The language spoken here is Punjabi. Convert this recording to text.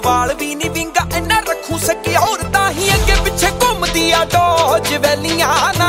ਵਾਲ ਵੀ ਨੀ ਵਿੰਗਾ ਇੰਨਾ ਰੱਖੂ ਸਕਿਓਰ ਤਾਂ ਹੀ ਅੱਗੇ ਪਿੱਛੇ ਘੁੰਮਦੀ ਆ ਡੋਜ ਵੈਲੀਆਂ